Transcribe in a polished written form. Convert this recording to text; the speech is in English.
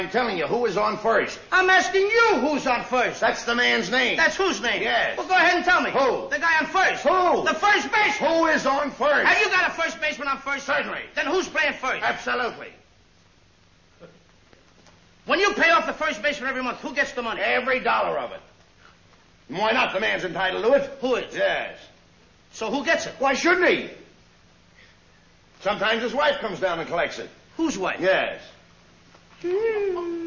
I'm telling you, who is on first? I'm asking you who's on first. That's the man's name. That's whose name? Yes. Well, go ahead and tell me. Who? The guy on first. Who? The first baseman. Who is on first? Have you got a first baseman on first? Certainly. Then who's playing first? Absolutely. When you pay off the first baseman every month, who gets the money? Every dollar of it. Why not? The man's entitled to it. Who is? Yes. So who gets it? Why shouldn't he? Sometimes his wife comes down and collects it. Whose wife? Yes.